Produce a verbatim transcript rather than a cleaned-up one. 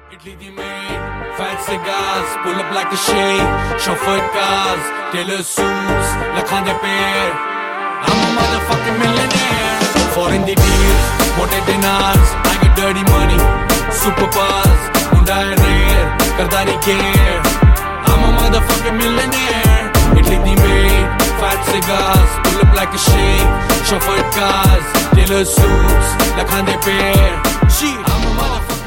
Italy the maid, fat cigars, pull up like a shade, chauffeured cars, tailor suits, lakhande pair. I'm a motherfucking millionaire. Foreign the deals, mote dinars, I get dirty money, super buzz, hunda rare, karda nahi care. I'm a motherfucking millionaire. Italy the maid, fat cigars, pull up like a shade, chauffeured cars, tailor suits, lakhande pair. She, I'm a motherfucking